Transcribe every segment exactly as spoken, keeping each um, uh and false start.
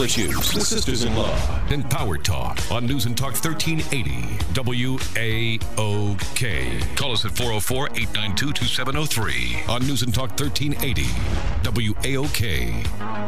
issues, the Sisters-in-Law, and Power Talk on News and Talk thirteen eighty W A O K. Call us at four oh four, eight nine two, two seven oh three on News and Talk thirteen eighty W A O K.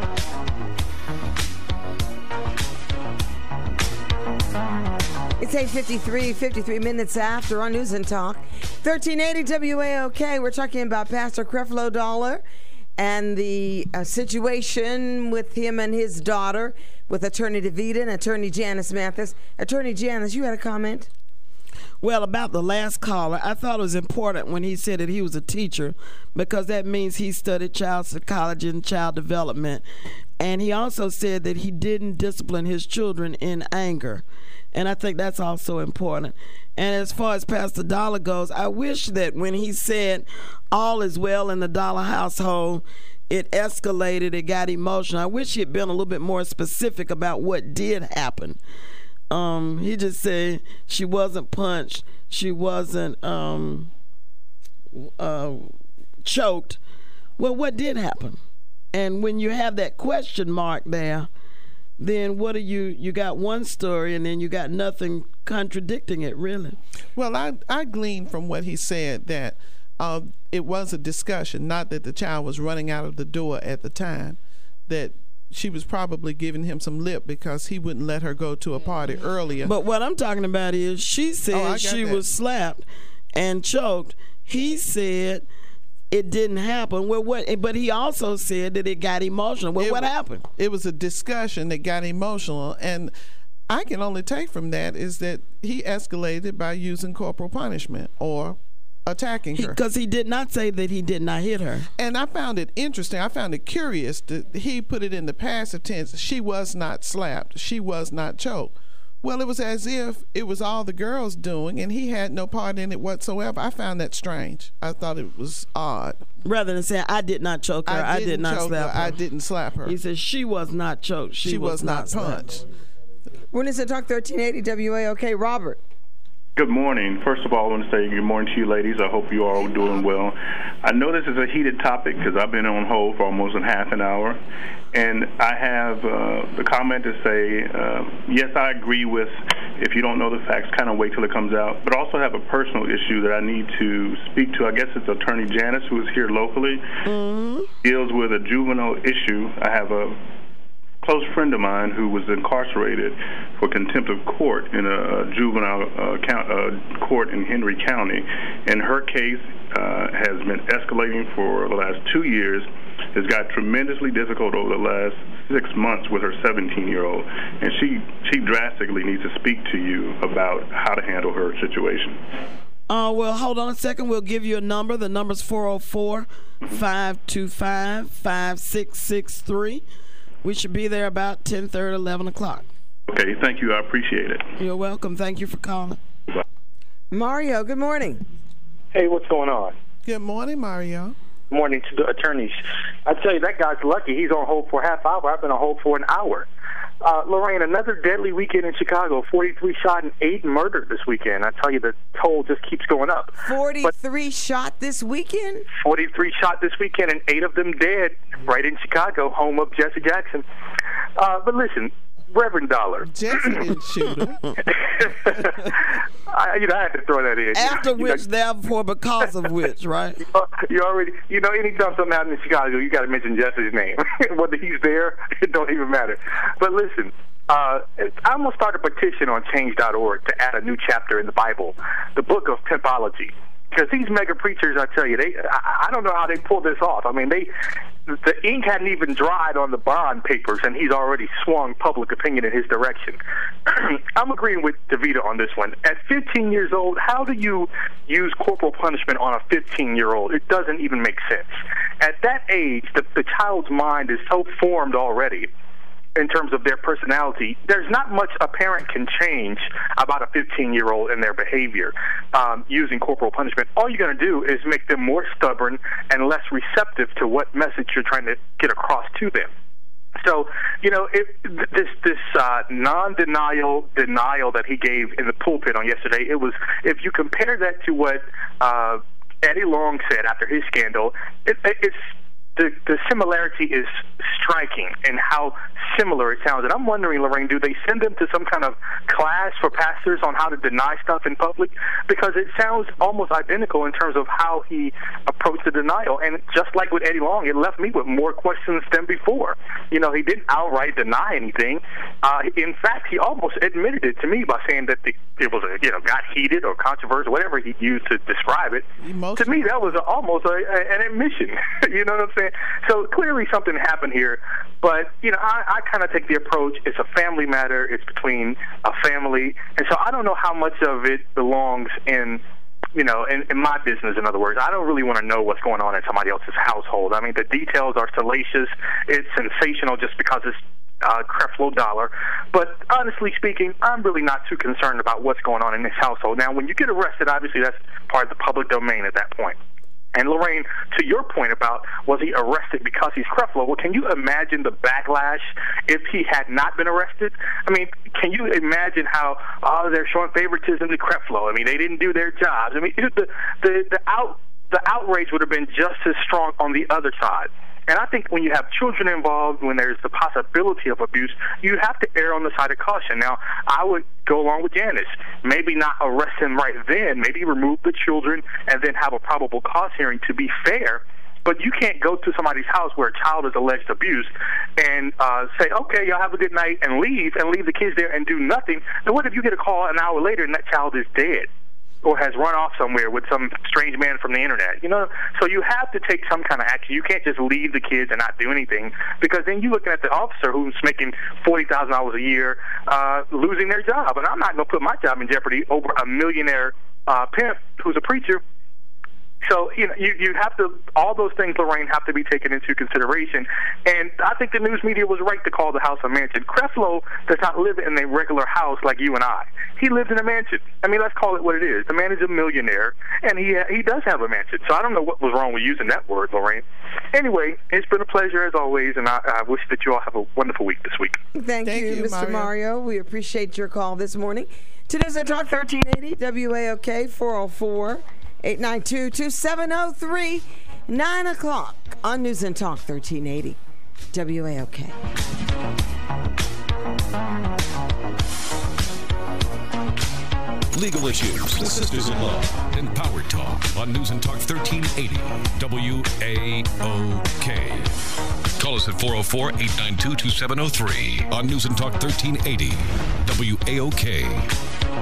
It's eight fifty-three, fifty-three minutes after on News and Talk thirteen eighty W A O K. We're talking about Pastor Creflo Dollar and the uh, situation with him and his daughter, with Attorney DeVita and Attorney Janice Mathis. Attorney Janice, you had a comment? Well, about the last caller, I thought it was important when he said that he was a teacher, because that means he studied child psychology and child development. And he also said that he didn't discipline his children in anger. And I think that's also important. And as far as Pastor Dollar goes, I wish that when he said all is well in the Dollar household, it escalated, it got emotional. I wish he had been a little bit more specific about what did happen. Um, he just said she wasn't punched, she wasn't um, uh, choked. Well, what did happen? And when you have that question mark there, then what are you, you got one story and then you got nothing contradicting it, really. Well, I, I gleaned from what he said that uh, it was a discussion, not that the child was running out of the door at the time, that she was probably giving him some lip because he wouldn't let her go to a party earlier. But what I'm talking about is she said oh, she that. was slapped and choked. He said it didn't happen. Well, what? But he also said that it got emotional. Well, it, what happened? It was a discussion that got emotional, and I can only take from that is that he escalated by using corporal punishment or attacking her. Because he, he did not say that he did not hit her. And I found it interesting. I found it curious that he put it in the passive tense. She was not slapped. She was not choked. Well, it was as if it was all the girls doing, and he had no part in it whatsoever. I found that strange. I thought it was odd. Rather than saying, I did not choke her, I, I did not slap her. her. I didn't slap her. He said, she was not choked. She, she was, was not, not punched. We're going to talk thirteen eighty W A O K. Robert. Good morning. First of all, I want to say good morning to you ladies. I hope you are all doing well. I know this is a heated topic because I've been on hold for almost a half an hour. And I have uh, the comment to say, uh, yes, I agree with if you don't know the facts, kind of wait till it comes out. But I also have a personal issue that I need to speak to. I guess it's Attorney Janice, who is here locally, mm-hmm. deals with a juvenile issue. I have a close friend of mine who was incarcerated for contempt of court in a juvenile uh, count, uh, court in Henry County. And her case uh, has been escalating for the last two years. It's got tremendously difficult over the last six months with her seventeen-year-old. And she, she drastically needs to speak to you about how to handle her situation. Uh, well, hold on a second. We'll give you a number. The number's four oh four, five two five, five six six three. We should be there about ten thirty, eleven o'clock. Okay, thank you. I appreciate it. You're welcome. Thank you for calling. Bye. Mario, good morning. Hey, what's going on? Good morning, Mario. Morning to the attorneys. I tell you, that guy's lucky. He's on hold for a half hour. I've been on hold for an hour. Uh, Lorraine, another deadly weekend in Chicago. forty-three shot and eight murdered this weekend. I tell you, the toll just keeps going up. forty-three but shot this weekend? forty-three shot this weekend, and eight of them dead right in Chicago, home of Jesse Jackson. Uh, but listen, Reverend Dollar. Jesse didn't shoot him. I, you know, I had to throw that in. After you which, know, therefore, because of which, right? You already, you know, anytime something happens in Chicago, you got to mention Jesse's name. Whether he's there, it don't even matter. But listen, uh, I'm going to start a petition on change dot org to add a new chapter in the Bible, the book of pimpology. Because these mega preachers, I tell you, they I, I don't know how they pull this off. I mean, they the ink hadn't even dried on the bond papers, and he's already swung public opinion in his direction. I'm agreeing with DeVita on this one. At fifteen years old, how do you use corporal punishment on a fifteen-year-old? It doesn't even make sense. At that age, the, the child's mind is so formed already in terms of their personality, there's not much a parent can change about a fifteen-year-old and their behavior um, using corporal punishment. All you're going to do is make them more stubborn and less receptive to what message you're trying to get across to them. So, you know, it, this this uh, non-denial denial that he gave in the pulpit on yesterday, it was, if you compare that to what uh, Eddie Long said after his scandal, it, it's the, the similarity is striking in how similar it sounds. And I'm wondering, Lorraine, do they send them to some kind of class for pastors on how to deny stuff in public? Because it sounds almost identical in terms of how he approached the denial. And just like with Eddie Long, it left me with more questions than before. You know, he didn't outright deny anything. Uh, in fact, he almost admitted it to me by saying that the, it was, a, you know, got heated or controversial, whatever he used to describe it. Emotional. To me, that was a, almost a, a, an admission. You know what I'm saying? So clearly something happened here. But, you know, I, I kind of take the approach, it's a family matter, it's between a family. And so I don't know how much of it belongs in, you know, in, in my business, in other words. I don't really want to know what's going on in somebody else's household. I mean, the details are salacious. It's sensational just because it's uh, Creflo Dollar. But honestly speaking, I'm really not too concerned about what's going on in this household. Now, when you get arrested, obviously that's part of the public domain at that point. And Lorraine, to your point about was he arrested because he's Creflo, well, can you imagine the backlash if he had not been arrested? I mean, can you imagine how, oh, they're showing favoritism to Creflo? I mean, they didn't do their jobs. I mean, the the the out the outrage would have been just as strong on the other side. And I think when you have children involved, when there's the possibility of abuse, you have to err on the side of caution. Now, I would go along with Janice. Maybe not arrest him right then. Maybe remove the children and then have a probable cause hearing to be fair. But you can't go to somebody's house where a child is alleged abuse and uh, say, okay, y'all have a good night, and leave, and leave the kids there and do nothing. Then what if you get a call an hour later and that child is dead? Or has run off somewhere with some strange man from the internet, you know? So you have to take some kind of action. You can't just leave the kids and not do anything, because then you're looking at the officer who's making forty thousand dollars a year uh, losing their job. And I'm not going to put my job in jeopardy over a millionaire uh, pimp who's a preacher. So, you know, you, you have to, all those things, Lorraine, have to be taken into consideration. And I think the news media was right to call the house a mansion. Creflo does not live in a regular house like you and I. He lives in a mansion. I mean, let's call it what it is. The man is a millionaire, and he he does have a mansion. So I don't know what was wrong with using that word, Lorraine. Anyway, it's been a pleasure as always, and I, I wish that you all have a wonderful week this week. Thank, Thank you, you, Mister Mario. Mario. We appreciate your call this morning. Today's Talk thirteen eighty W A O K four oh four, eight nine two, two seven oh three, nine o'clock on News and Talk thirteen eighty W A O K. Legal issues, the sisters-in-law, and Power Talk on News and Talk thirteen eighty W A O K. Call us at four oh four, eight nine two, two seven oh three on News and Talk thirteen eighty W A O K.